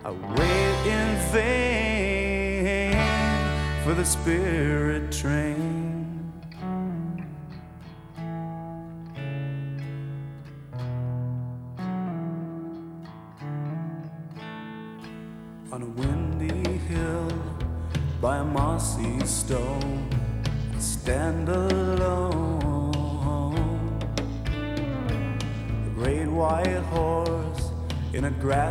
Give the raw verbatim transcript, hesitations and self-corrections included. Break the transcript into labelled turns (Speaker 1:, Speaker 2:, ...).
Speaker 1: I wait in vain for the spirit train. On a windy hill by a mossy stone, I stand alone. The great white horse in a grassy